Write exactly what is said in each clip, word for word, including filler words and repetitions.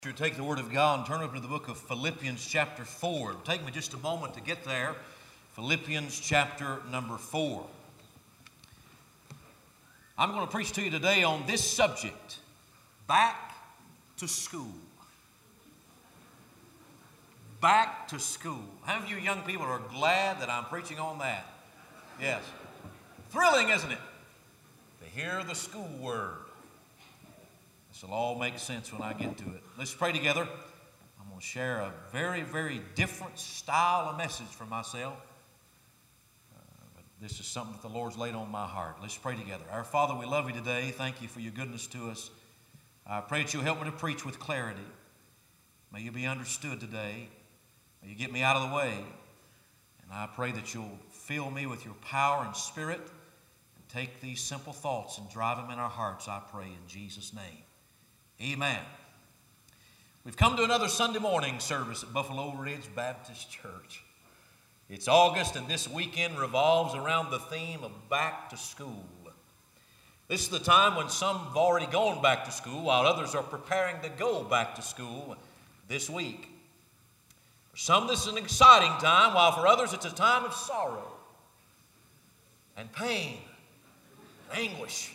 You take the Word of God and turn over to the book of Philippians chapter four. It'll take me just a moment to get there. Philippians chapter number four. I'm going to preach to you today on this subject, back to school. Back to school. How many of you young people are glad that I'm preaching on that? Yes. Thrilling, isn't it? To hear the school word. This will all make sense when I get to it. Let's pray together. I'm going to share a very, very different style of message for myself. Uh, but this is something that the Lord's laid on my heart. Let's pray together. Our Father, we love you today. Thank you for your goodness to us. I pray that you'll help me to preach with clarity. May you be understood today. May you get me out of the way. And I pray that you'll fill me with your power and spirit and take these simple thoughts and drive them in our hearts, I pray, in Jesus' name. Amen. We've come to another Sunday morning service at Buffalo Ridge Baptist Church. It's August, and this weekend revolves around the theme of back to school. This is the time when some have already gone back to school, while others are preparing to go back to school this week. For some, this is an exciting time, while for others, it's a time of sorrow and pain and anguish.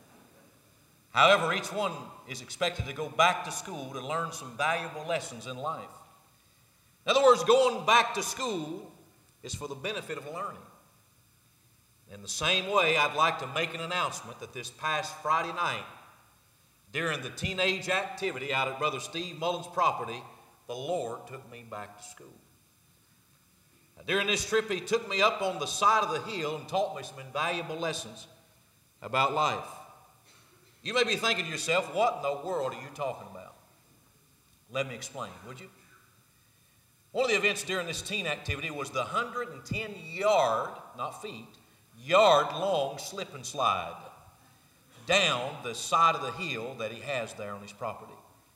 However, each one is expected to go back to school to learn some valuable lessons in life. In other words, going back to school is for the benefit of learning. In the same way, I'd like to make an announcement that this past Friday night, during the teenage activity out at Brother Steve Mullins' property, the Lord took me back to school. Now, during this trip, He took me up on the side of the hill and taught me some invaluable lessons about life. You may be thinking to yourself, what in the world are you talking about? Let me explain, would you? One of the events during this teen activity was the one hundred ten yard, not feet, yard long slip and slide down the side of the hill that he has there on his property.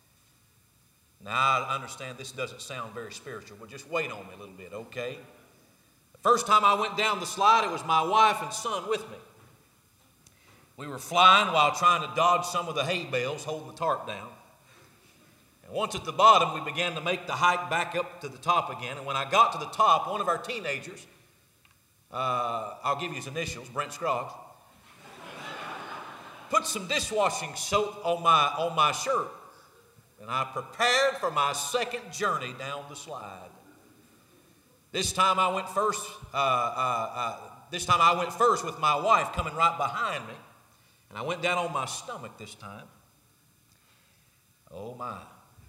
Now, I understand this doesn't sound very spiritual, but just wait on me a little bit, okay? The first time I went down the slide, it was my wife and son with me. We were flying while trying to dodge some of the hay bales holding the tarp down. And once at the bottom, we began to make the hike back up to the top again. And when I got to the top, one of our teenagers, uh, I'll give you his initials, Brent Scroggs, put some dishwashing soap on my, on my shirt. And I prepared for my second journey down the slide. This time I went first, uh, uh, uh, this time I went first with my wife coming right behind me. And I went down on my stomach this time. Oh, my.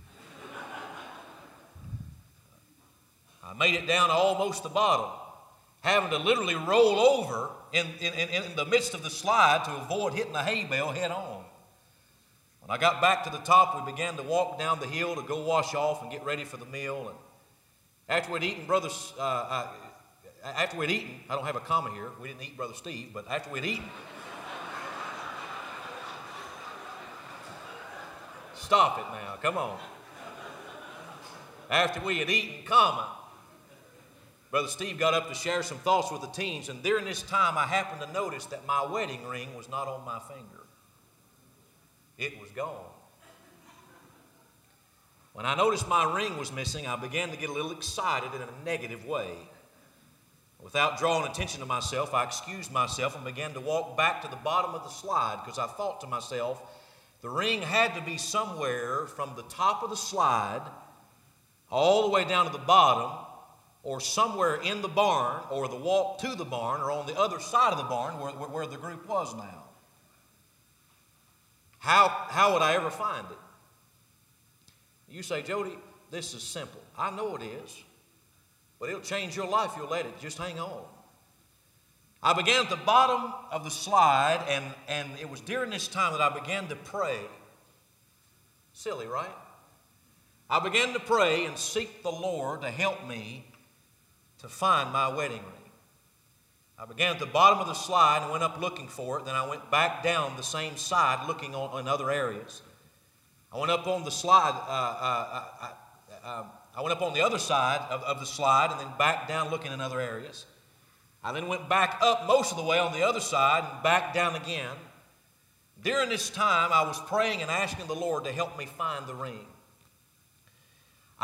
I made it down to almost the bottom, having to literally roll over in, in, in, in the midst of the slide to avoid hitting the hay bale head on. When I got back to the top, we began to walk down the hill to go wash off and get ready for the meal. And after we'd eaten, brothers, uh, uh, after we'd eaten, I don't have a comma here. We didn't eat Brother Steve, but after we'd eaten, stop it now, come on. After we had eaten, comma, Brother Steve got up to share some thoughts with the teens, and during this time I happened to notice that my wedding ring was not on my finger. It was gone. When I noticed my ring was missing, I began to get a little excited in a negative way. Without drawing attention to myself, I excused myself and began to walk back to the bottom of the slide because I thought to myself, the ring had to be somewhere from the top of the slide all the way down to the bottom, or somewhere in the barn, or the walk to the barn, or on the other side of the barn where, where the group was now. How, how would I ever find it? You say, Jody, this is simple. I know it is, but it'll change your life if you'll let it. Just hang on. I began at the bottom of the slide, and, and it was during this time that I began to pray. Silly, right? I began to pray and seek the Lord to help me to find my wedding ring. I began at the bottom of the slide and went up looking for it. Then I went back down the same side looking on, in other areas. I went up on the slide. Uh, uh, uh, uh, uh, I went up on the other side of, of the slide and then back down looking in other areas. I then went back up most of the way on the other side and back down again. During this time, I was praying and asking the Lord to help me find the ring.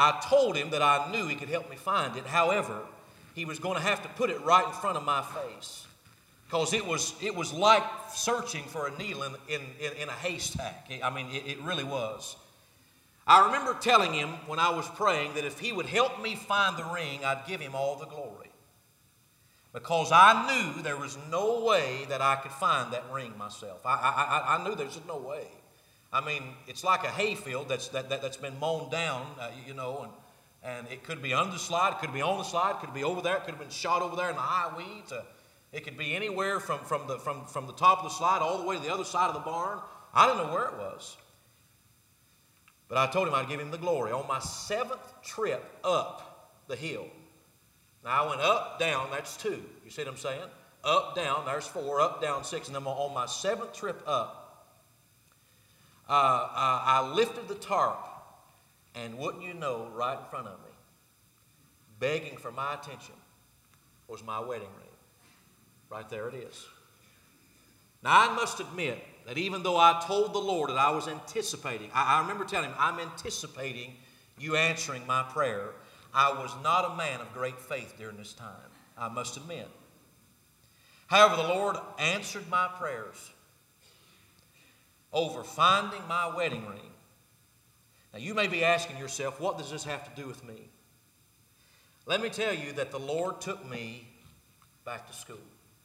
I told him that I knew he could help me find it. However, he was going to have to put it right in front of my face, because it was, it was like searching for a needle in, in, in, in a haystack. I mean, it, it really was. I remember telling him when I was praying that if he would help me find the ring, I'd give him all the glory. Because I knew there was no way that I could find that ring myself. I, I, I, I knew there's just no way. I mean, it's like a hayfield that's, that, that, that's been mown down, uh, you know, and, and it could be under the slide, it could be on the slide, it could be over there, it could have been shot over there in the high weeds. Uh, it could be anywhere from, from, the, from, from the top of the slide all the way to the other side of the barn. I didn't know where it was. But I told him I'd give him the glory. On my seventh trip up the hill, now I went up, down, that's two. You see what I'm saying? Up, down, there's four, up, down, six. And then on my seventh trip up, uh, uh, I lifted the tarp, and wouldn't you know, right in front of me, begging for my attention, was my wedding ring. Right there it is. Now I must admit that even though I told the Lord that I was anticipating, I, I remember telling him, I'm anticipating you answering my prayer, I was not a man of great faith during this time, I must admit. However, the Lord answered my prayers over finding my wedding ring. Now, you may be asking yourself, what does this have to do with me? Let me tell you that the Lord took me back to school.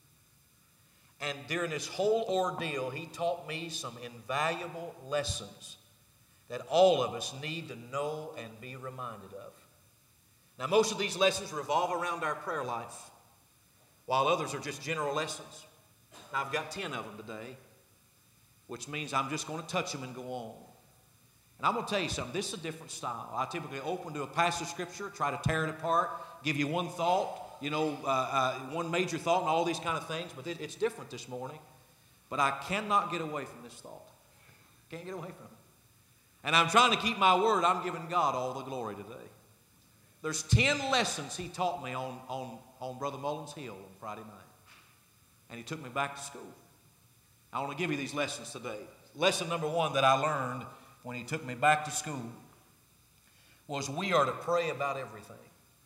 And during this whole ordeal, He taught me some invaluable lessons that all of us need to know and be reminded of. Now, most of these lessons revolve around our prayer life, while others are just general lessons. Now, I've got ten of them today, which means I'm just going to touch them and go on. And I'm going to tell you something. This is a different style. I typically open to a passage of Scripture, try to tear it apart, give you one thought, you know, uh, uh, one major thought and all these kind of things. But it, it's different this morning. But I cannot get away from this thought. Can't get away from it. And I'm trying to keep my word. I'm giving God all the glory today. There's ten lessons He taught me on, on, on Brother Mullins Hill on Friday night. And He took me back to school. I want to give you these lessons today. Lesson number one that I learned when He took me back to school was we are to pray about everything.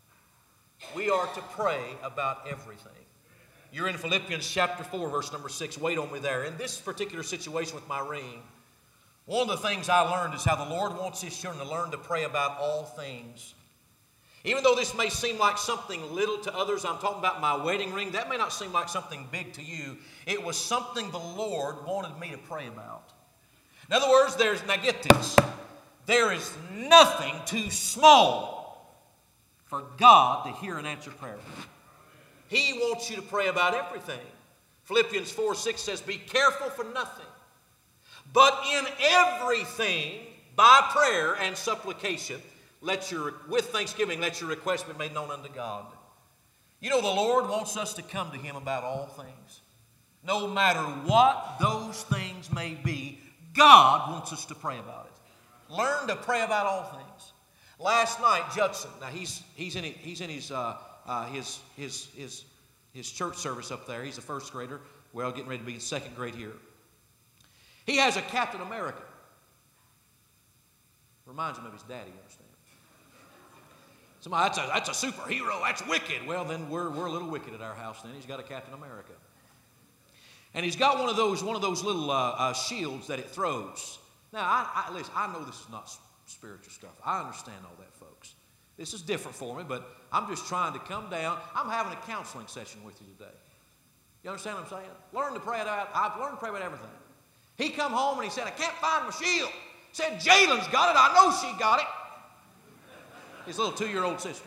We are to pray about everything. You're in Philippians chapter four, verse number six. Wait on me there. In this particular situation with my ring, one of the things I learned is how the Lord wants His children to learn to pray about all things. Even though this may seem like something little to others, I'm talking about my wedding ring, that may not seem like something big to you. It was something the Lord wanted me to pray about. In other words, there's, now get this, there is nothing too small for God to hear and answer prayer. He wants you to pray about everything. Philippians four six says, be careful for nothing, but in everything, by prayer and supplication, let your, with thanksgiving, let your request be made known unto God. You know, the Lord wants us to come to Him about all things. No matter what those things may be, God wants us to pray about it. Learn to pray about all things. Last night, Judson, now he's, he's in, he's in his, uh, uh, his, his, his, his church service up there. He's a first grader. Well, getting ready to be in second grade here. He has a Captain America. Reminds him of his daddy, you understand? Somebody, that's a, that's a superhero, that's wicked. Well, then we're, we're a little wicked at our house then. He's got a Captain America. And he's got one of those, one of those little uh, uh, shields that it throws. Now, I, I, listen, I know this is not spiritual stuff. I understand all that, folks. This is different for me, but I'm just trying to come down. I'm having a counseling session with you today. You understand what I'm saying? Learn to pray about, I've learned to pray about everything. He come home and he said, I can't find my shield. Said, Jalen's got it. I know she got it. His little two-year-old sister.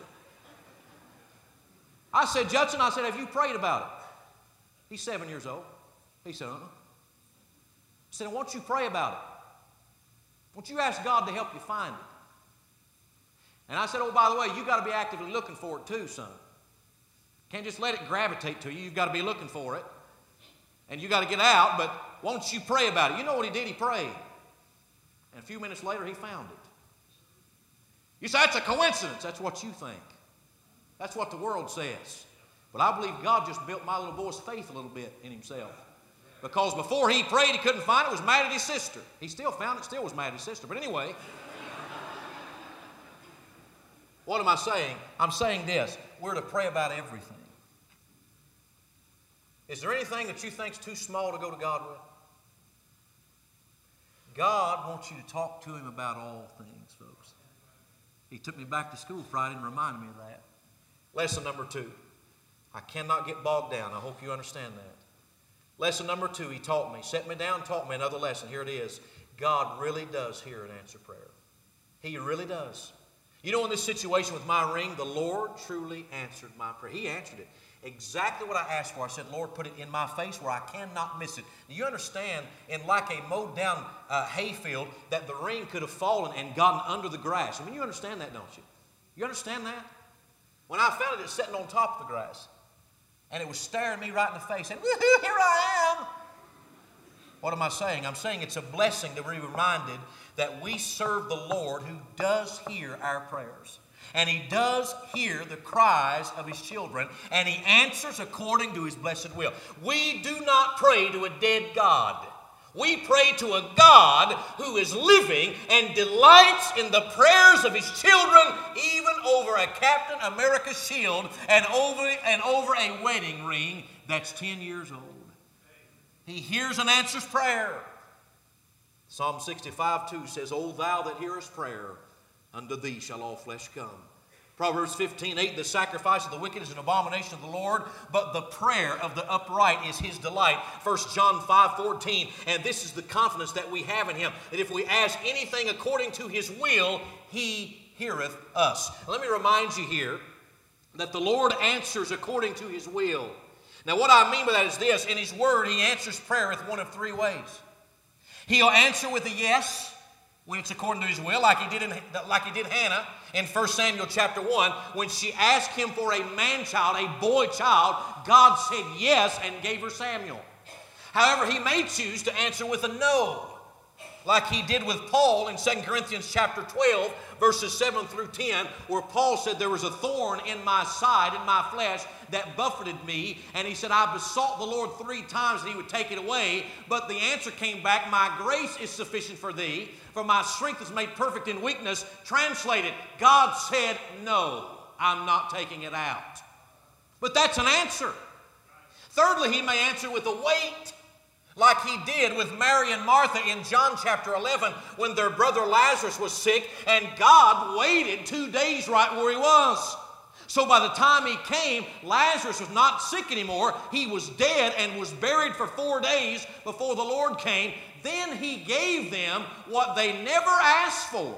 I said, Judson, I said, have you prayed about it? He's seven years old. He said, uh-uh. I said, why don't you pray about it? Why don't you ask God to help you find it? And I said, oh, by the way, you've got to be actively looking for it too, son. Can't just let it gravitate to you. You've got to be looking for it. And you've got to get out, but why don't you pray about it? You know what he did? He prayed. And a few minutes later, he found it. You say, that's a coincidence. That's what you think. That's what the world says. But I believe God just built my little boy's faith a little bit in himself. Because before he prayed, he couldn't find it. Was mad at his sister. He still found it, still was mad at his sister. But anyway, What am I saying? I'm saying this. We're to pray about everything. Is there anything that you think is too small to go to God with? God wants you to talk to Him about all things, folks. He took me back to school Friday and reminded me of that. Lesson number two. I cannot get bogged down. I hope you understand that. Lesson number two, He taught me. Set me down, taught me another lesson. Here it is. God really does hear and answer prayer. He really does. You know, in this situation with my ring, the Lord truly answered my prayer. He answered it. Exactly what I asked for. I said, Lord, put it in my face where I cannot miss it. Do you understand, in like a mowed down uh, hayfield, that the ring could have fallen and gotten under the grass? I mean, you understand that, don't you? You understand that? When I found it, it's sitting on top of the grass. And it was staring me right in the face, saying, woohoo, here I am. What am I saying? I'm saying it's a blessing to be reminded that we serve the Lord who does hear our prayers. And He does hear the cries of His children, and He answers according to His blessed will. We do not pray to a dead God. We pray to a God who is living and delights in the prayers of His children, even over a Captain America shield and over, and over a wedding ring that's ten years old. He hears and answers prayer. Psalm sixty-five two says, O thou that hearest prayer, unto thee shall all flesh come. Proverbs fifteen eight, the sacrifice of the wicked is an abomination of the Lord, but the prayer of the upright is His delight. First John five fourteen, and this is the confidence that we have in Him, that if we ask anything according to His will, He heareth us. Let me remind you here that the Lord answers according to His will. Now what I mean by that is this, in His Word He answers prayer with one of three ways. He'll answer with a yes, when it's according to His will, like He did in, like He did Hannah in First Samuel chapter one. When she asked Him for a man-child, a boy child, God said yes and gave her Samuel. However, He may choose to answer with a no, like He did with Paul in Second Corinthians chapter twelve, verses seven through ten, where Paul said, there was a thorn in my side, in my flesh, that buffeted me. And he said, I besought the Lord three times that He would take it away. But the answer came back, my grace is sufficient for thee, for my strength is made perfect in weakness. Translated, God said, no, I'm not taking it out. But that's an answer. Thirdly, He may answer with a wait, like He did with Mary and Martha in John chapter eleven, when their brother Lazarus was sick, and God waited two days right where he was. So by the time He came, Lazarus was not sick anymore. He was dead and was buried for four days before the Lord came. Then He gave them what they never asked for.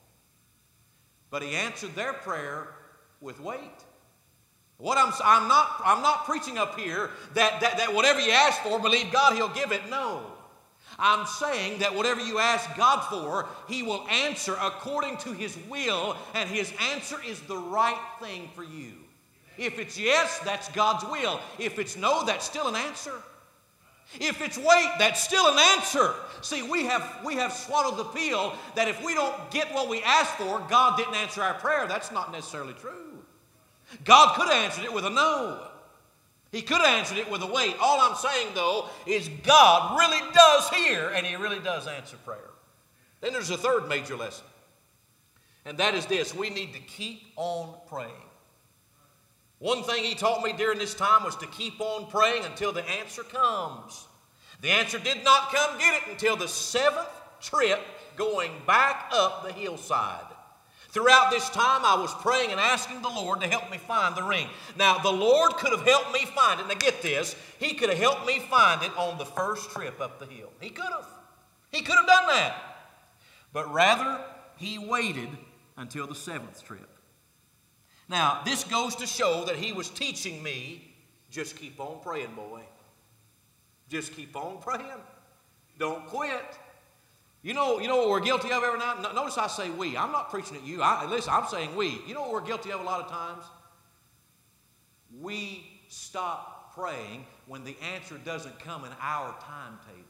But He answered their prayer with wait. What I'm, I'm, not, I'm not preaching up here that, that, that whatever you ask for, believe God, He'll give it. No. I'm saying that whatever you ask God for, He will answer according to His will, and His answer is the right thing for you. If it's yes, that's God's will. If it's no, that's still an answer. If it's wait, that's still an answer. See, we have, we have swallowed the pill that if we don't get what we ask for, God didn't answer our prayer. That's not necessarily true. God could have answered it with a no. He could have answered it with a wait. All I'm saying, though, is God really does hear, and He really does answer prayer. Then there's a third major lesson, and that is this. We need to keep on praying. One thing He taught me during this time was to keep on praying until the answer comes. The answer did not come get it until the seventh trip going back up the hillside. Throughout this time, I was praying and asking the Lord to help me find the ring. Now, the Lord could have helped me find it. Now, get this. He could have helped me find it on the first trip up the hill. He could have. He could have done that. But rather, He waited until the seventh trip. Now, this goes to show that He was teaching me, just keep on praying, boy. Just keep on praying. Don't quit. You know, you know what we're guilty of every now and then? Notice I say we. I'm not preaching at you. I, listen, I'm saying we. You know what we're guilty of a lot of times? We stop praying when the answer doesn't come in our timetable.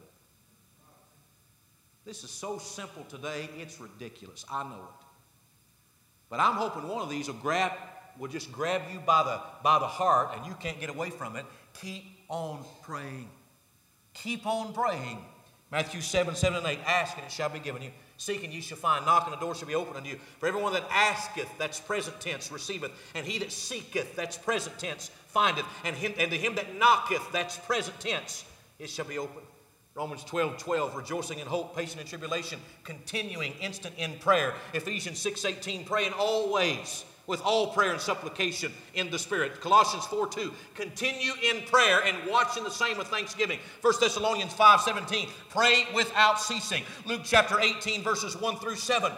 This is so simple today, it's ridiculous. I know it. But I'm hoping one of these will grab, will just grab you by the, by the heart and you can't get away from it. Keep on praying. Keep on praying. Matthew seven, seven and eight, ask and it shall be given you. Seek and ye shall find. Knock and the door shall be opened unto you. For everyone that asketh, that's present tense, receiveth. And he that seeketh, that's present tense, findeth. And, him, and to him that knocketh, that's present tense, it shall be opened. Romans twelve twelve, rejoicing in hope, patient in tribulation, continuing instant in prayer. Ephesians six eighteen, praying always with all prayer and supplication in the Spirit. Colossians four two, continue in prayer and watching the same with thanksgiving. First Thessalonians five seventeen, pray without ceasing. Luke chapter eighteen, verses one through seven.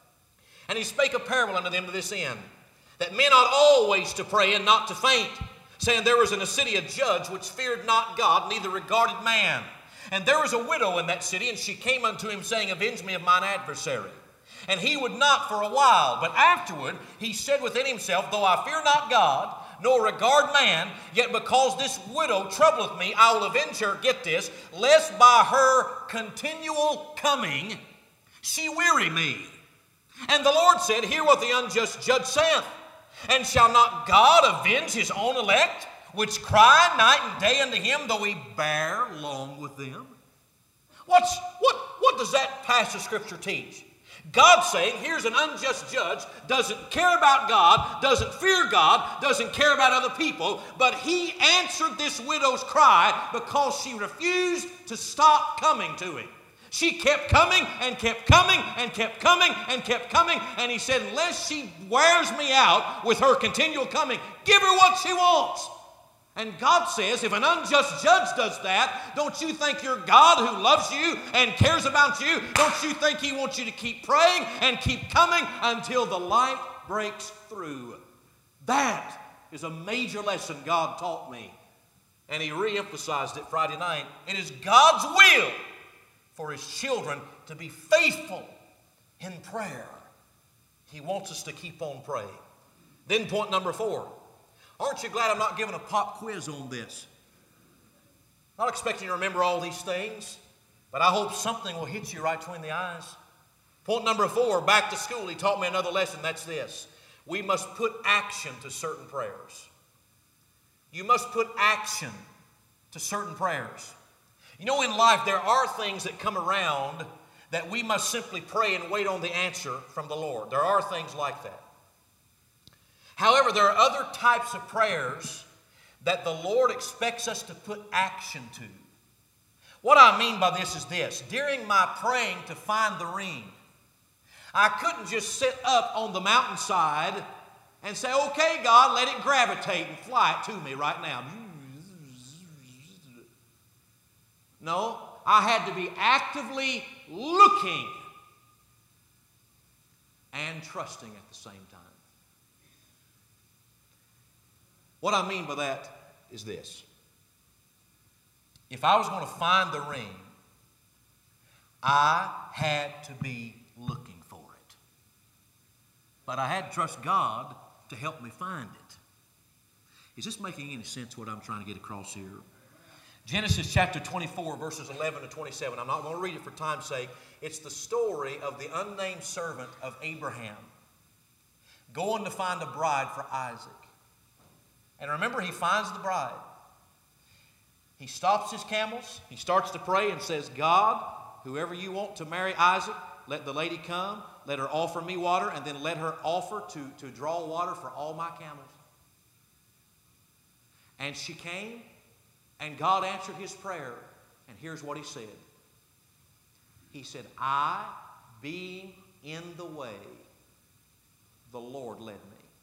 And he spake a parable unto them to this end, that men ought always to pray and not to faint, saying, there was in a city a judge which feared not God, neither regarded man. And there was a widow in that city, and she came unto him, saying, avenge me of mine adversary. And he would not for a while, but afterward he said within himself, though I fear not God, nor regard man, yet because this widow troubleth me, I will avenge her, get this, lest by her continual coming she weary me. And the Lord said, hear what the unjust judge saith. And shall not God avenge his own elect, which cry night and day unto him, though he bear long with them? What's, what, what does that passage of Scripture teach? God's saying, here's an unjust judge, doesn't care about God, doesn't fear God, doesn't care about other people, but he answered this widow's cry because she refused to stop coming to him. She kept coming and kept coming and kept coming and kept coming, and he said, unless she wears me out with her continual coming, give her what she wants. And God says, if an unjust judge does that, don't you think your God who loves you and cares about you, don't you think he wants you to keep praying and keep coming until the light breaks through? That is a major lesson God taught me. And he re-emphasized it Friday night. It is God's will for his children to be faithful in prayer. He wants us to keep on praying. Then point number four. Aren't you glad I'm not giving a pop quiz on this? Not expecting you to remember all these things, but I hope something will hit you right between the eyes. Point number four, back to school, he taught me another lesson. That's this. We must put action to certain prayers. You must put action to certain prayers. You know, in life, there are things that come around that we must simply pray and wait on the answer from the Lord. There are things like that. However, there are other types of prayers that the Lord expects us to put action to. What I mean by this is this. During my praying to find the ring, I couldn't just sit up on the mountainside and say, okay, God, let it gravitate and fly it to me right now. No, I had to be actively looking and trusting at the same time. What I mean by that is this. If I was going to find the ring, I had to be looking for it. But I had to trust God to help me find it. Is this making any sense what I'm trying to get across here? Genesis chapter twenty-four, verses eleven to twenty-seven. I'm not going to read it for time's sake. It's the story of the unnamed servant of Abraham going to find a bride for Isaac. And remember, he finds the bride. He stops his camels. He starts to pray and says, God, whoever you want to marry Isaac, let the lady come. Let her offer me water, and then let her offer to, to draw water for all my camels. And she came, and God answered his prayer. And here's what he said. He said, I, being in the way, the Lord led me.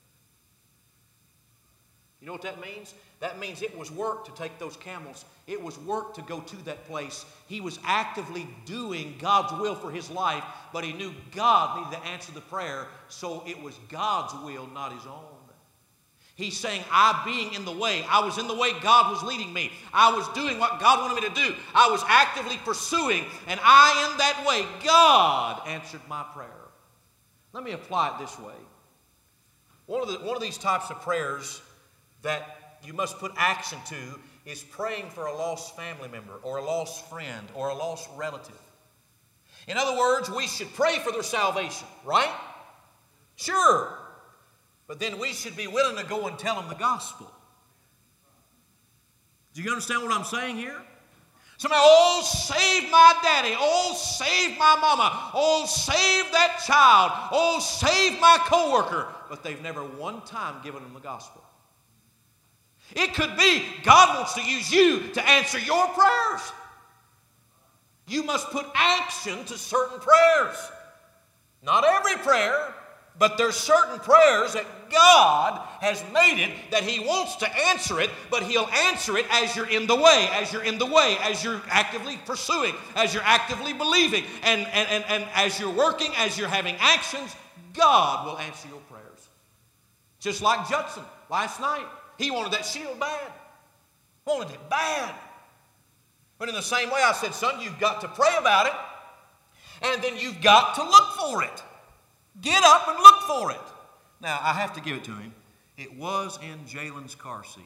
You know what that means? That means it was work to take those camels. It was work to go to that place. He was actively doing God's will for his life, but he knew God needed to answer the prayer, so it was God's will, not his own. He's saying, I being in the way, I was in the way God was leading me. I was doing what God wanted me to do. I was actively pursuing, and I, in that way, God answered my prayer. Let me apply it this way. One of, the, one of these types of prayers that you must put action to is praying for a lost family member or a lost friend or a lost relative. In other words, we should pray for their salvation, right? Sure. But then we should be willing to go and tell them the gospel. Do you understand what I'm saying here? Somebody, oh, save my daddy. Oh, save my mama. Oh, save that child. Oh, save my coworker. But they've never one time given them the gospel. It could be God wants to use you to answer your prayers. You must put action to certain prayers. Not every prayer, but there's certain prayers that God has made it that He wants to answer it, but He'll answer it as you're in the way, as you're in the way, as you're actively pursuing, as you're actively believing, and, and, and, and as you're working, as you're having actions, God will answer your prayers. Just like Judson last night. He wanted that shield bad. Wanted it bad. But in the same way, I said, son, you've got to pray about it, and then you've got to look for it. Get up and look for it. Now, I have to give it to him. It was in Jalen's car seat.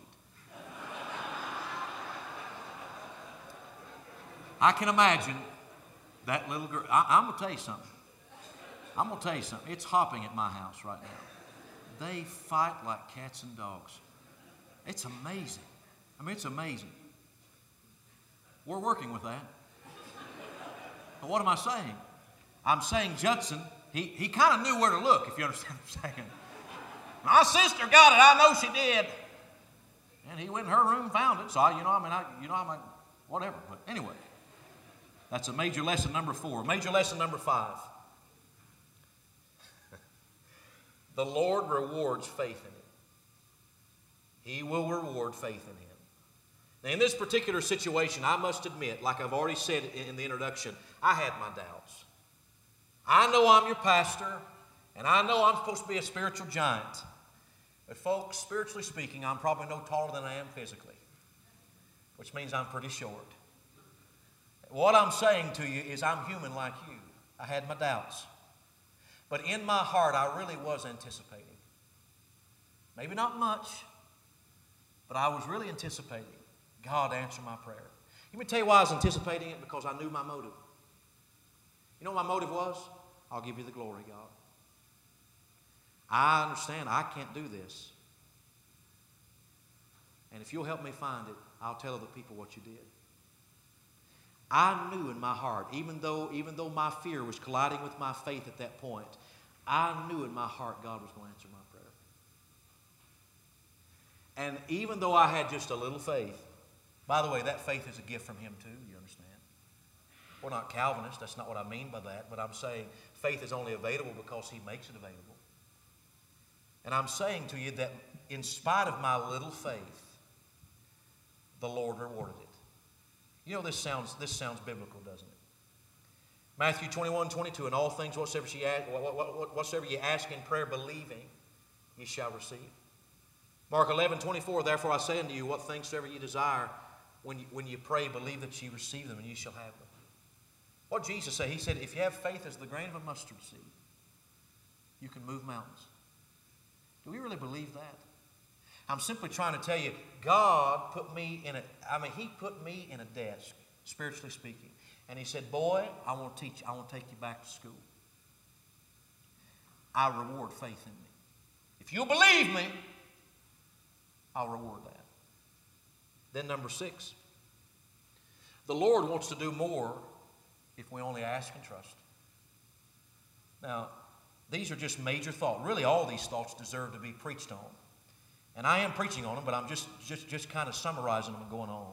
I can imagine that little girl. I, I'm going to tell you something. I'm going to tell you something. It's hopping at my house right now. They fight like cats and dogs. It's amazing. I mean, it's amazing. We're working with that. But what am I saying? I'm saying Judson, he, he kind of knew where to look, if you understand what I'm saying. My sister got it. I know she did. And he went in her room and found it. So, I, you know, I mean, I, you know, I'm like, whatever. But anyway, that's a major lesson number four. Major lesson number five. The Lord rewards faith in it. He will reward faith in him. Now, in this particular situation, I must admit, like I've already said in the introduction, I had my doubts. I know I'm your pastor, and I know I'm supposed to be a spiritual giant. But folks, spiritually speaking, I'm probably no taller than I am physically, which means I'm pretty short. What I'm saying to you is I'm human like you. I had my doubts. But in my heart, I really was anticipating. Maybe not much, but I was really anticipating God answer my prayer. Let me tell you why I was anticipating it, because I knew my motive. You know what my motive was? I'll give you the glory, God. I understand I can't do this. And if you'll help me find it, I'll tell other people what you did. I knew in my heart, even though, even though my fear was colliding with my faith at that point, I knew in my heart God was going to answer my prayer. And even though I had just a little faith, by the way, that faith is a gift from Him too, you understand? We're not Calvinists, that's not what I mean by that, but I'm saying faith is only available because He makes it available. And I'm saying to you that in spite of my little faith, the Lord rewarded it. You know, this sounds, this sounds biblical, doesn't it? Matthew twenty-one, twenty-two, in all things whatsoever ye ask, whatsoever ye ask in prayer, believing, ye shall receive. Mark eleven, twenty-four, therefore I say unto you, what things soever ye desire, when you, when you pray, believe that ye receive them, and ye shall have them. What did Jesus say? He said, if you have faith as the grain of a mustard seed, you can move mountains. Do we really believe that? I'm simply trying to tell you, God put me in a, I mean, He put me in a desk, spiritually speaking. And He said, boy, I want to teach you, I want to take you back to school. I reward faith in me. If you'll believe me, I'll reward that. Then number six, the Lord wants to do more if we only ask and trust. Now, these are just major thoughts. Really, all these thoughts deserve to be preached on. And I am preaching on them, but I'm just, just, just kind of summarizing them and going on.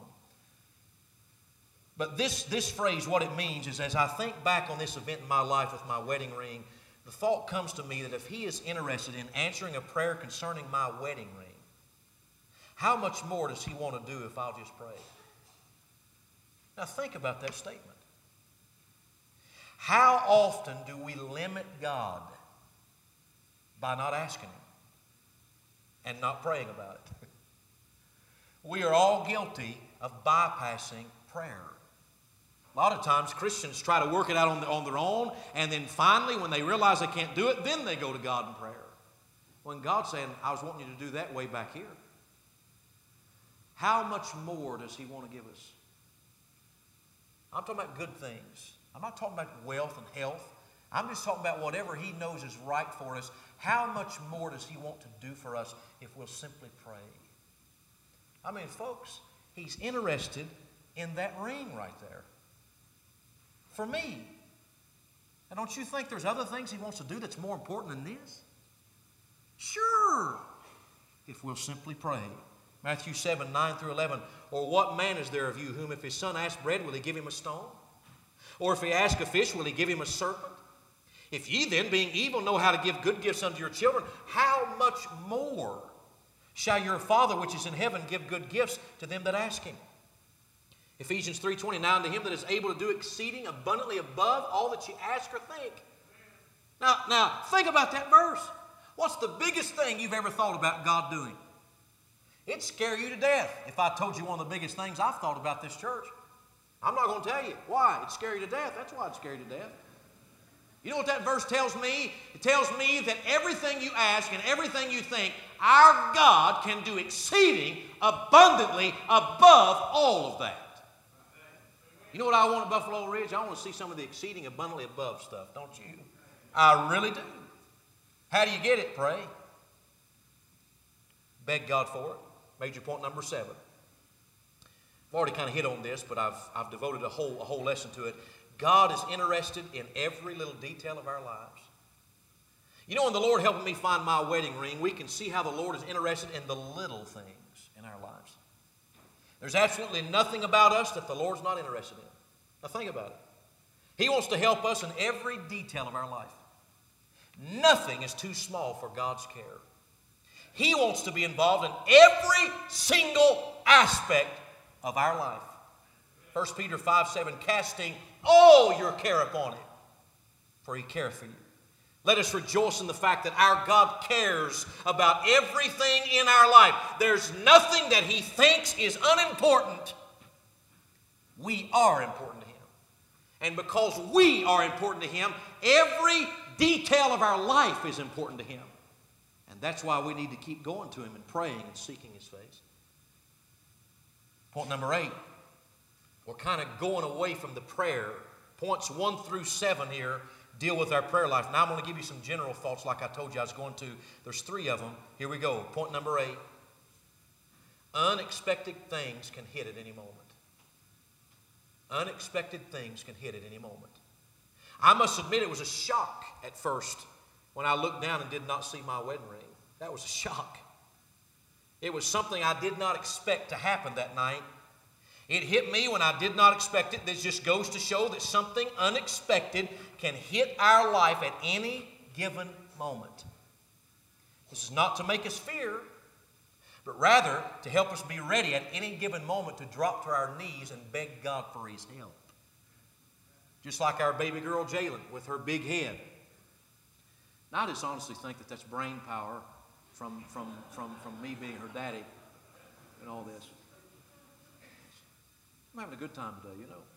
But this, this phrase, what it means is, as I think back on this event in my life with my wedding ring, the thought comes to me that if He is interested in answering a prayer concerning my wedding ring, how much more does He want to do if I'll just pray? Now think about that statement. How often do we limit God by not asking Him and not praying about it? We are all guilty of bypassing prayer. A lot of times Christians try to work it out on, the, on their own, and then finally when they realize they can't do it, then they go to God in prayer. When God's saying, I was wanting you to do that way back here. How much more does He want to give us? I'm talking about good things. I'm not talking about wealth and health. I'm just talking about whatever He knows is right for us. How much more does He want to do for us if we'll simply pray? I mean, folks, He's interested in that ring right there. For me. And don't you think there's other things He wants to do that's more important than this? Sure. If we'll simply pray. Matthew seven, nine through eleven. Or what man is there of you whom if his son asks bread, will he give him a stone? Or if he asks a fish, will he give him a serpent? If ye then, being evil, know how to give good gifts unto your children, how much more shall your Father which is in heaven give good gifts to them that ask Him? Ephesians three twenty, now unto Him that is able to do exceeding abundantly above all that ye ask or think. Now, now, think about that verse. What's the biggest thing you've ever thought about God doing? It'd scare you to death if I told you one of the biggest things I've thought about this church. I'm not going to tell you. Why? It'd scare you to death. That's why it'd scare you to death. You know what that verse tells me? It tells me that everything you ask and everything you think, our God can do exceeding abundantly above all of that. You know what I want at Buffalo Ridge? I want to see some of the exceeding abundantly above stuff, don't you? I really do. How do you get it? Pray. Beg God for it. Major point number seven. I've already kind of hit on this, but I've, I've devoted a whole, a whole lesson to it. God is interested in every little detail of our lives. You know, in the Lord helping me find my wedding ring, we can see how the Lord is interested in the little things in our lives. There's absolutely nothing about us that the Lord's not interested in. Now think about it. He wants to help us in every detail of our life. Nothing is too small for God's care. He wants to be involved in every single aspect of our life. First Peter five seven, casting all your care upon Him, for He careth for you. Let us rejoice in the fact that our God cares about everything in our life. There's nothing that He thinks is unimportant. We are important to Him. And because we are important to Him, every detail of our life is important to Him. And that's why we need to keep going to Him and praying and seeking His face. Point number eight. We're kind of going away from the prayer. Points one through seven here deal with our prayer life. Now I'm going to give you some general thoughts like I told you I was going to. There's three of them. Here we go. Point number eight. Unexpected things can hit at any moment. Unexpected things can hit at any moment. I must admit it was a shock at first when I looked down and did not see my wedding ring. That was a shock. It was something I did not expect to happen that night. It hit me when I did not expect it. This just goes to show that something unexpected can hit our life at any given moment. This is not to make us fear, but rather to help us be ready at any given moment to drop to our knees and beg God for His help. Just like our baby girl Jalen with her big head. Now I just honestly think that that's brain power from, from, from, from me being her daddy and all this. I'm having a good time today, you know.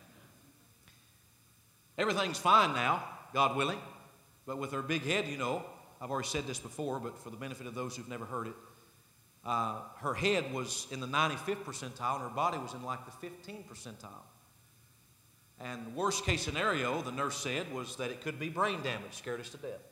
Everything's fine now, God willing. But with her big head, you know, I've already said this before, but for the benefit of those who've never heard it, uh, her head was in the ninety-fifth percentile and her body was in like the fifteenth percentile. And worst case scenario, the nurse said, was that it could be brain damage. Scared us to death.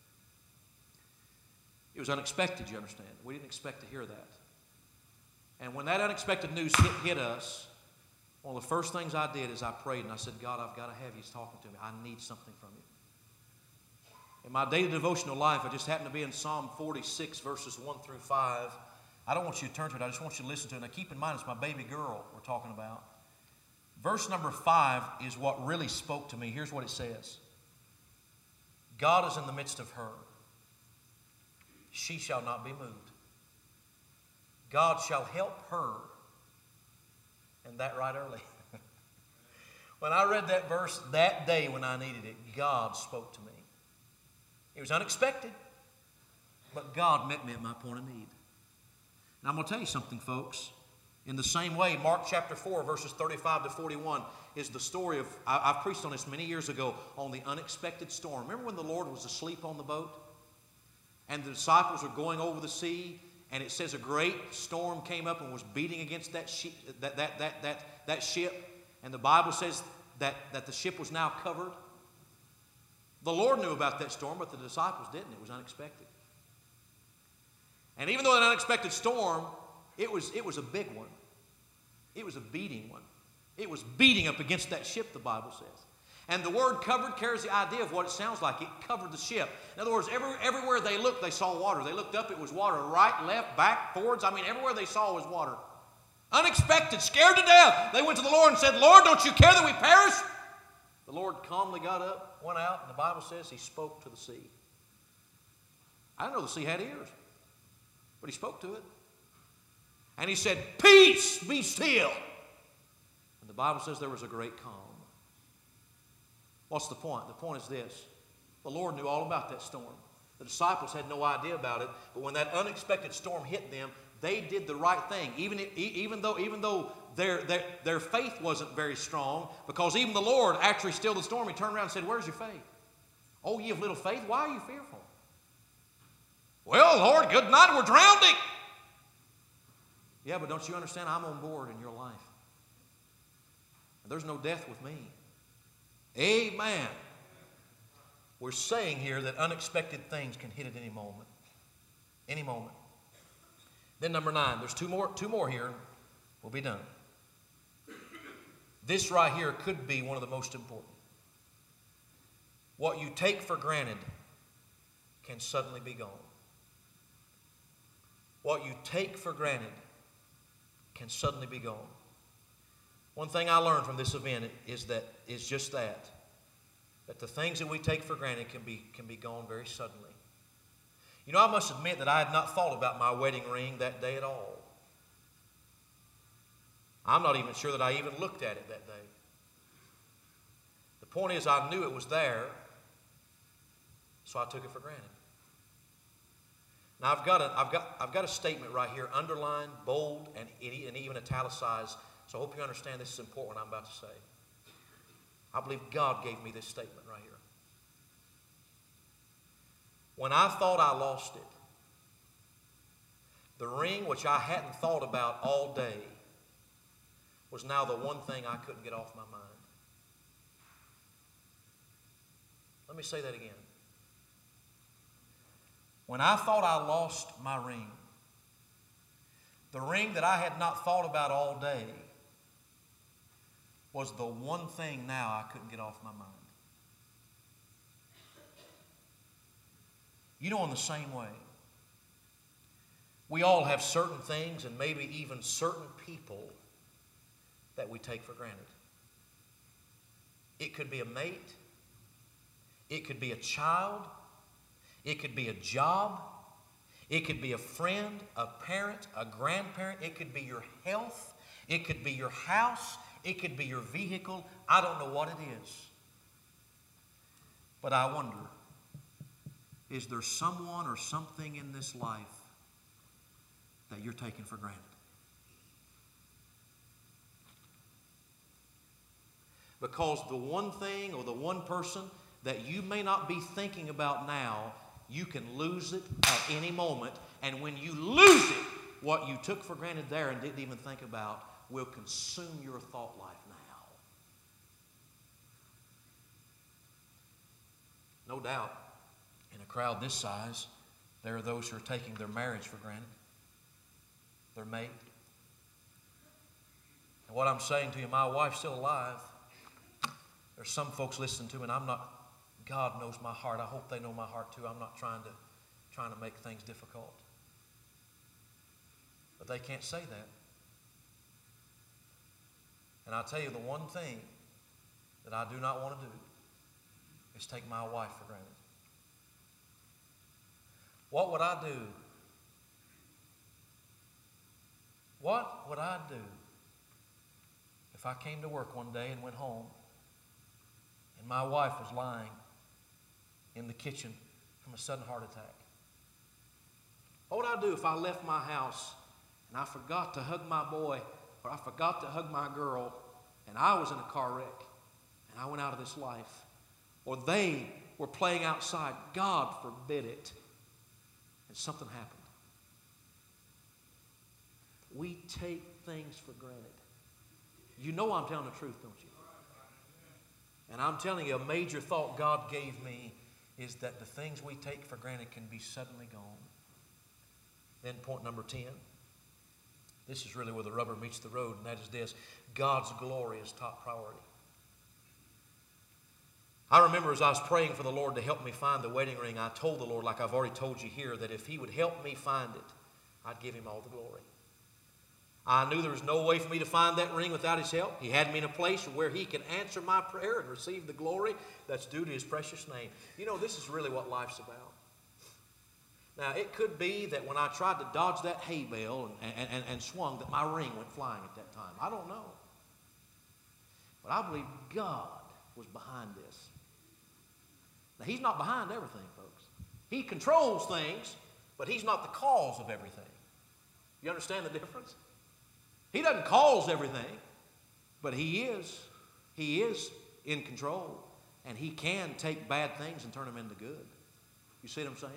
It was unexpected, you understand. We didn't expect to hear that. And when that unexpected news hit, hit us, one of the first things I did is I prayed and I said, God, I've got to have You talking to me. I need something from You. In my daily devotional life, I just happened to be in Psalm forty-six, verses one through five. I don't want you to turn to it. I just want you to listen to it. Now keep in mind, it's my baby girl we're talking about. Verse number five is what really spoke to me. Here's what it says. God is in the midst of her. She shall not be moved. God shall help her. And that right early. When I read that verse that day when I needed it, God spoke to me. It was unexpected, but God met me at my point of need. And I'm going to tell you something, folks. In the same way, Mark chapter four, verses thirty-five to forty-one is the story of, I, I've preached on this many years ago, on the unexpected storm. Remember when the Lord was asleep on the boat? And the disciples were going over the sea, and it says a great storm came up and was beating against that ship, that, that, that, that, that ship. And the Bible says that, that the ship was now covered. The Lord knew about that storm, but the disciples didn't. It was unexpected. And even though an unexpected storm, it was, it was a big one. It was a beating one. It was beating up against that ship, the Bible says. And the word covered carries the idea of what it sounds like. It covered the ship. In other words, every, everywhere they looked, they saw water. They looked up, it was water. Right, left, back, forwards. I mean, everywhere they saw was water. Unexpected, scared to death. They went to the Lord and said, Lord, don't you care that we perish? The Lord calmly got up, went out, and the Bible says he spoke to the sea. I didn't know the sea had ears, but he spoke to it. And he said, peace, be still. And the Bible says there was a great calm. What's the point? The point is this. The Lord knew all about that storm. The disciples had no idea about it, but when that unexpected storm hit them, they did the right thing. Even, if, even though, even though their, their, their faith wasn't very strong, because even the Lord actually stilled the storm. He turned around and said, where's your faith? Oh, ye of little faith, why are you fearful? Well, Lord, good night, we're drowning. Yeah, but don't you understand? I'm on board in your life. And there's no death with me. Amen. We're saying here that unexpected things can hit at any moment. Any moment. Then number nine, there's two more, two more here. We'll be done. This right here could be one of the most important. What you take for granted can suddenly be gone. What you take for granted can suddenly be gone. One thing I learned from this event is that is just that. That the things that we take for granted can be, can be gone very suddenly. You know, I must admit that I had not thought about my wedding ring that day at all. I'm not even sure that I even looked at it that day. The point is, I knew it was there, so I took it for granted. Now, I've got a, I've got, I've got a statement right here, underlined, bold, and, and even italicized, so I hope you understand this is important what I'm about to say. I believe God gave me this statement right here. When I thought I lost it, the ring which I hadn't thought about all day was now the one thing I couldn't get off my mind. Let me say that again. When I thought I lost my ring, the ring that I had not thought about all day was the one thing now I couldn't get off my mind. You know, in the same way, we all have certain things and maybe even certain people that we take for granted. It could be a mate. It could be a child. It could be a job. It could be a friend, a parent, a grandparent. It could be your health. It could be your house. It could be your vehicle. I don't know what it is. But I wonder, is there someone or something in this life that you're taking for granted? Because the one thing or the one person that you may not be thinking about now, you can lose it at any moment. And when you lose it, what you took for granted there and didn't even think about will consume your thought life now. No doubt, in a crowd this size, there are those who are taking their marriage for granted, their mate. And what I'm saying to you, my wife's still alive. There's some folks listening to me, and I'm not, God knows my heart. I hope they know my heart too. I'm not trying to, trying to make things difficult. But they can't say that. And I'll tell you, the one thing that I do not want to do is take my wife for granted. What would I do? What would I do if I came to work one day and went home and my wife was lying in the kitchen from a sudden heart attack? What would I do if I left my house and I forgot to hug my boy, or I forgot to hug my girl, and I was in a car wreck and I went out of this life? Or they were playing outside. God forbid it. And something happened. We take things for granted. You know I'm telling the truth, don't you? And I'm telling you, a major thought God gave me is that the things we take for granted can be suddenly gone. Then point number ten. This is really where the rubber meets the road, and that is this: God's glory is top priority. I remember as I was praying for the Lord to help me find the wedding ring, I told the Lord, like I've already told you here, that if He would help me find it, I'd give Him all the glory. I knew there was no way for me to find that ring without His help. He had me in a place where He can answer my prayer and receive the glory that's due to His precious name. You know, this is really what life's about. Now, it could be that when I tried to dodge that hay bale and, and, and, and swung, that my ring went flying at that time. I don't know. But I believe God was behind this. Now, He's not behind everything, folks. He controls things, but He's not the cause of everything. You understand the difference? He doesn't cause everything, but He is. He is in control, and He can take bad things and turn them into good. You see what I'm saying?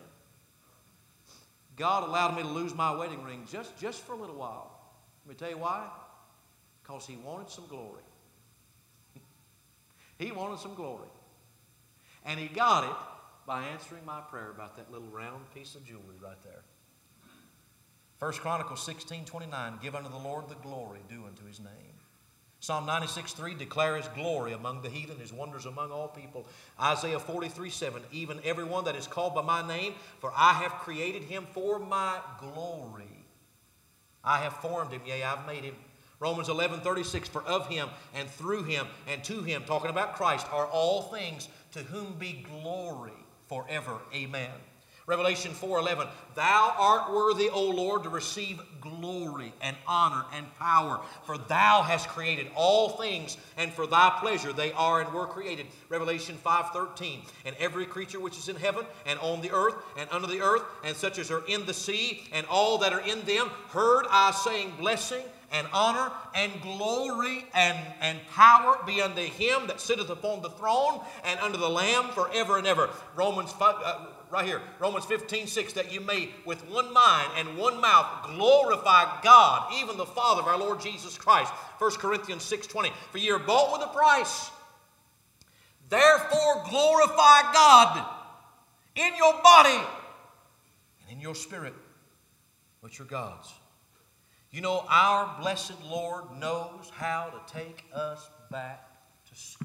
God allowed me to lose my wedding ring just, just for a little while. Let me tell you why. Because He wanted some glory. He wanted some glory. And He got it by answering my prayer about that little round piece of jewelry right there. First Chronicles sixteen twenty-nine, give unto the Lord the glory due unto His name. Psalm ninety-six three, declare His glory among the heathen, His wonders among all people. Isaiah forty-three seven, even everyone that is called by my name, for I have created him for my glory. I have formed him, yea, I've made him. Romans eleven thirty-six, for of Him and through Him and to Him, talking about Christ, are all things, to whom be glory forever. Amen. Revelation four eleven, thou art worthy, O Lord, to receive glory and honor and power, for Thou hast created all things, and for Thy pleasure they are and were created. Revelation five thirteen, and every creature which is in heaven and on the earth and under the earth, and such as are in the sea, and all that are in them, heard I saying, blessing and honor and glory and, and power be unto Him that sitteth upon the throne and unto the Lamb forever and ever. Romans five, uh, right here, Romans fifteen six, that you may with one mind and one mouth glorify God, even the Father of our Lord Jesus Christ. First Corinthians six twenty, for ye are bought with a price. Therefore glorify God in your body and in your spirit, which are God's. You know, our blessed Lord knows how to take us back to school.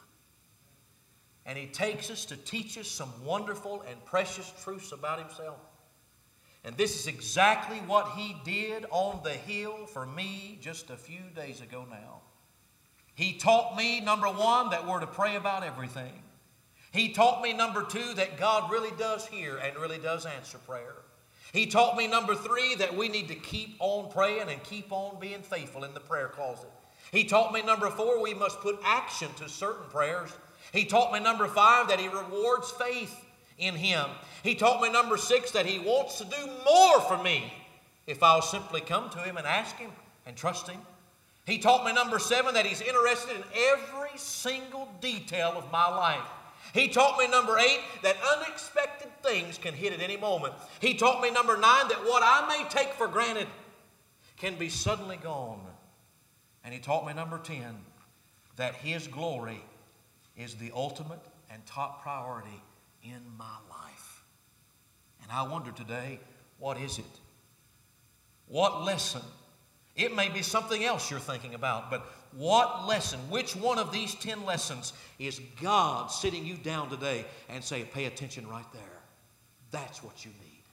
And He takes us to teach us some wonderful and precious truths about Himself. And this is exactly what He did on the hill for me just a few days ago now. He taught me, number one, that we're to pray about everything. He taught me, number two, that God really does hear and really does answer prayer. He taught me, number three, that we need to keep on praying and keep on being faithful in the prayer closet. He taught me, number four, we must put action to certain prayers. He taught me, number five, that He rewards faith in Him. He taught me, number six, that He wants to do more for me if I'll simply come to Him and ask Him and trust Him. He taught me, number seven, that He's interested in every single detail of my life. He taught me, number eight, that unexpected things can hit at any moment. He taught me, number nine, that what I may take for granted can be suddenly gone. And He taught me, number ten, that His glory is the ultimate and top priority in my life. And I wonder today, what is it? What lesson? It may be something else you're thinking about, but what lesson, which one of these ten lessons is God sitting you down today and say, pay attention right there? That's what you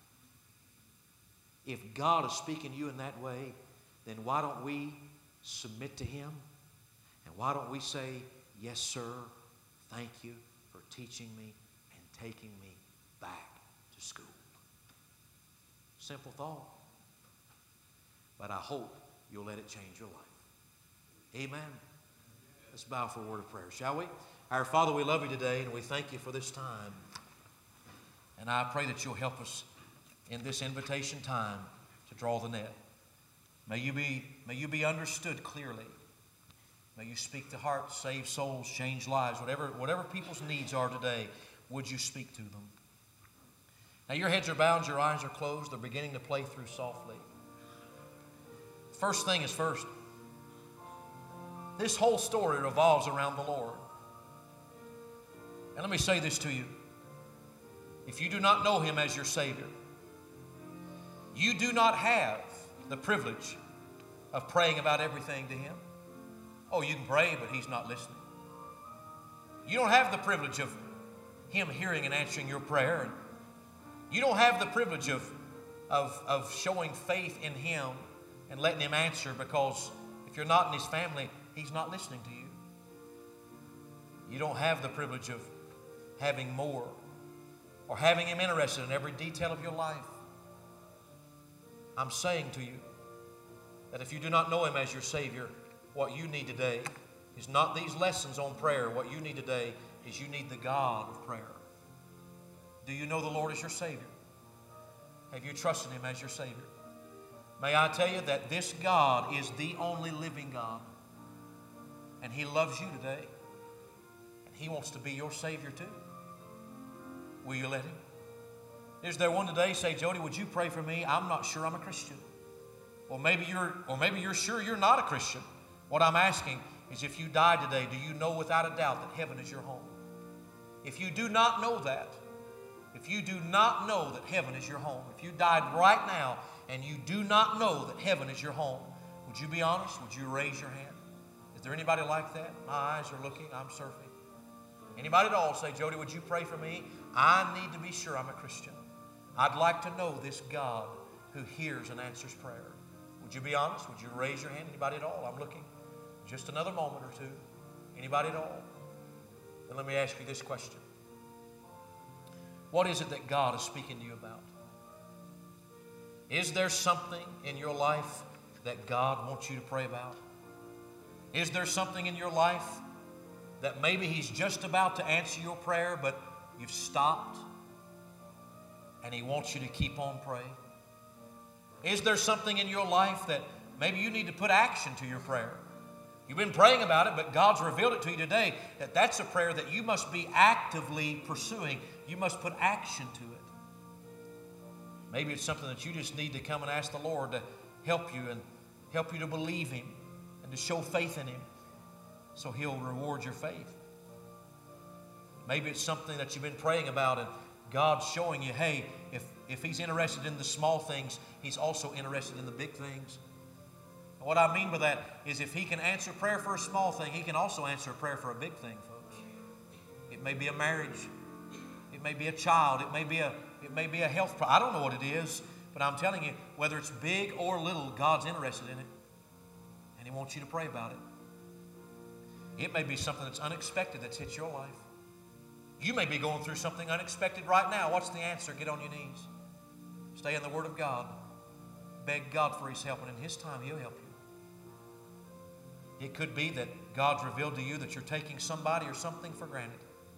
need. If God is speaking to you in that way, then why don't we submit to Him? And why don't we say, yes, sir, thank you for teaching me and taking me back to school? Simple thought. But I hope you'll let it change your life. Amen. Let's bow for a word of prayer, shall we? Our Father, we love You today, and we thank You for this time. And I pray that You'll help us in this invitation time to draw the net. May you be, may you be understood clearly. May You speak to hearts, save souls, change lives. Whatever, whatever people's needs are today, would You speak to them? Now your heads are bowed, your eyes are closed. They're beginning to play through softly. First thing is first. This whole story revolves around the Lord. And let me say this to you. If you do not know Him as your Savior, you do not have the privilege of praying about everything to Him? Oh, you can pray, but He's not listening. You don't have the privilege of Him hearing and answering your prayer. You don't have the privilege of, of, of showing faith in Him and letting Him answer, because if you're not in His family, He's not listening to you. You don't have the privilege of having more or having Him interested in every detail of your life. I'm saying to you that if you do not know Him as your Savior, what you need today is not these lessons on prayer. What you need today is you need the God of prayer. Do you know the Lord as your Savior? Have you trusted Him as your Savior? May I tell you that this God is the only living God. And He loves you today. And He wants to be your Savior too. Will you let Him? Is there one today say, Jody, would you pray for me? I'm not sure I'm a Christian. Or maybe you're, or maybe you're sure you're not a Christian. What I'm asking is, if you die today, do you know without a doubt that heaven is your home? If you do not know that, if you do not know that heaven is your home, if you died right now and you do not know that heaven is your home, would you be honest? Would you raise your hand? Is there anybody like that? My eyes are looking. I'm surfing. Anybody at all say, Jody, would you pray for me? I need to be sure I'm a Christian. I'd like to know this God who hears and answers prayer. Would you be honest? Would you raise your hand? Anybody at all? I'm looking. Just another moment or two. Anybody at all? Then let me ask you this question. What is it that God is speaking to you about? Is there something in your life that God wants you to pray about? Is there something in your life that maybe He's just about to answer your prayer, but you've stopped and He wants you to keep on praying? Is there something in your life that maybe you need to put action to your prayer? You've been praying about it, but God's revealed it to you today that that's a prayer that you must be actively pursuing. You must put action to it. Maybe it's something that you just need to come and ask the Lord to help you and help you to believe Him and to show faith in Him so He'll reward your faith. Maybe it's something that you've been praying about and God's showing you, hey, if, if He's interested in the small things, He's also interested in the big things. What I mean by that is, if He can answer prayer for a small thing, He can also answer a prayer for a big thing, folks. It may be a marriage. It may be a child. It may be a, it may be a health problem. I don't know what it is, but I'm telling you, whether it's big or little, God's interested in it. And He wants you to pray about it. It may be something that's unexpected that's hit your life. You may be going through something unexpected right now. What's the answer? Get on your knees. Stay in the Word of God. Beg God for His help, and in His time, He'll help you. It could be that God's revealed to you that you're taking somebody or something for granted.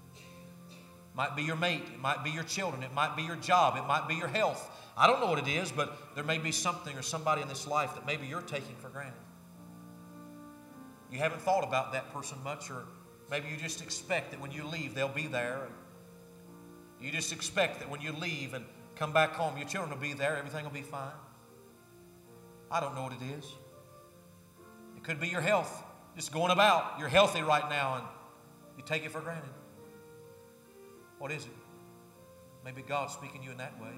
It might be your mate. It might be your children. It might be your job. It might be your health. I don't know what it is, but there may be something or somebody in this life that maybe you're taking for granted. You haven't thought about that person much, or maybe you just expect that when you leave, they'll be there. You just expect that when you leave and come back home, your children will be there. Everything will be fine. I don't know what it is. It could be your health. Just going about. You're healthy right now and you take it for granted. What is it? Maybe God's speaking to you in that way.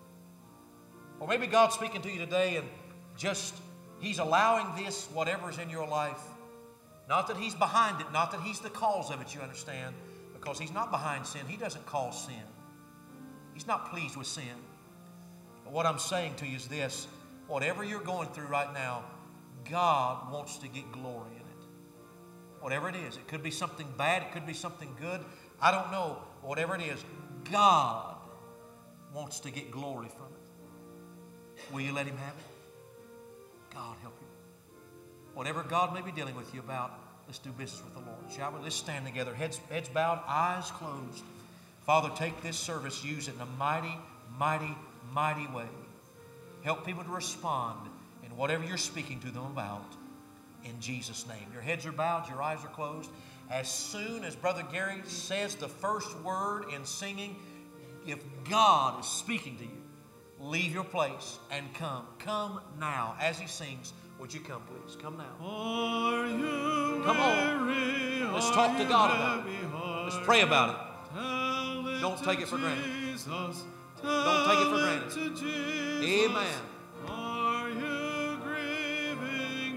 Or maybe God's speaking to you today and just He's allowing this, whatever's in your life. Not that He's behind it. Not that He's the cause of it, you understand. Because He's not behind sin. He doesn't cause sin. He's not pleased with sin. But what I'm saying to you is this. Whatever you're going through right now, God wants to get glory in it. Whatever it is. It could be something bad. It could be something good. I don't know. Whatever it is, God wants to get glory from it. Will you let Him have it? God help you. Whatever God may be dealing with you about, let's do business with the Lord. Shall we? Let's stand together. Heads, heads bowed, eyes closed. Father, take this service, use it in a mighty, mighty, mighty way. Help people to respond in whatever you're speaking to them about. In Jesus' name. Your heads are bowed, your eyes are closed. As soon as Brother Gary says the first word in singing, if God is speaking to you, leave your place and come. Come now. As he sings, would you come, please? Come now. Are you come on. Let's talk to God about it. Let's pray about it. Don't take it for granted. Don't take it for granted. Amen. Are you grieving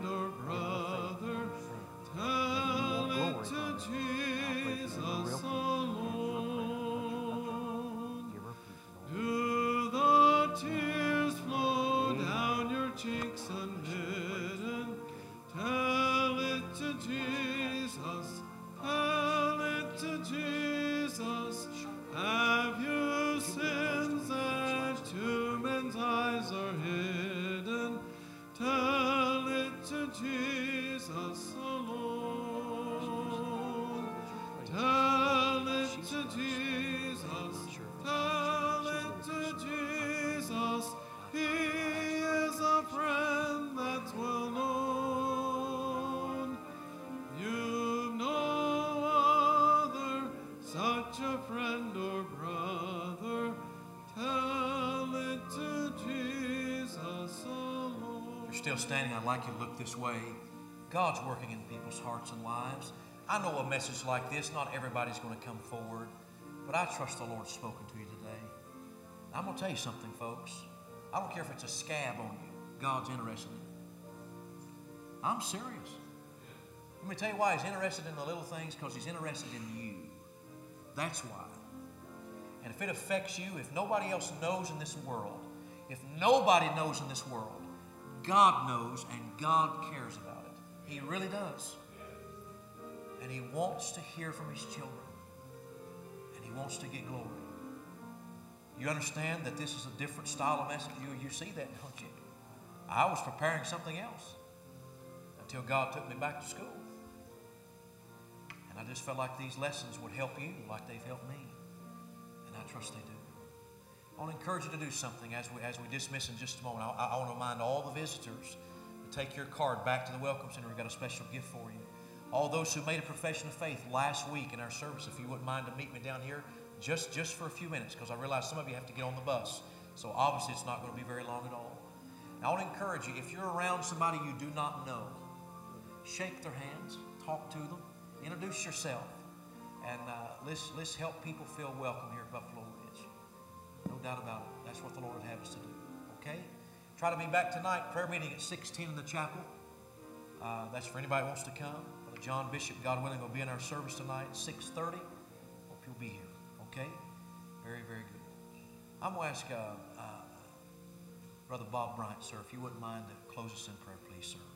friend or brother, tell it to Jesus alone. Do the tears flow down your cheeks unbidden? Tell it to Jesus, tell it to Jesus. Have you sins that to men's eyes are hidden? Tell it to Jesus alone. Tell it to Jesus, tell it to Jesus. He is a friend that's well known. You've no other such a friend or brother. Tell it to Jesus alone. You're still standing. I'd like you to look this way. God's working in people's hearts and lives. I know a message like this, not everybody's going to come forward, but I trust the Lord's spoken to you today. I'm going to tell you something, folks. I don't care if it's a scab on you. God's interested in it. I'm serious. Let me tell you why He's interested in the little things, because He's interested in you. That's why. And if it affects you, if nobody else knows in this world, if nobody knows in this world, God knows and God cares about it. He really does. And He wants to hear from His children. And He wants to get glory. You understand that this is a different style of message? You, you see that, don't you? I was preparing something else until God took me back to school. And I just felt like these lessons would help you like they've helped me. And I trust they do. I want to encourage you to do something as we, as we dismiss in just a moment. I, I want to remind all the visitors to take your card back to the Welcome Center. We've got a special gift for you. All those who made a profession of faith last week in our service, if you wouldn't mind to meet me down here just, just for a few minutes, because I realize some of you have to get on the bus. So obviously it's not going to be very long at all. I want to encourage you, if you're around somebody you do not know, shake their hands, talk to them, introduce yourself, and uh, let's, let's help people feel welcome here at Buffalo Ridge. No doubt about it. That's what the Lord would have us to do. Okay? Try to be back tonight. Prayer meeting at six ten in the chapel. Uh, that's for anybody who wants to come. Brother John Bishop, God willing, will be in our service tonight at six thirty. Hope you'll be here. Okay? Very, very good. I'm going to ask uh, uh, Brother Bob Bryant, sir, if you wouldn't mind to close us in prayer, please, sir.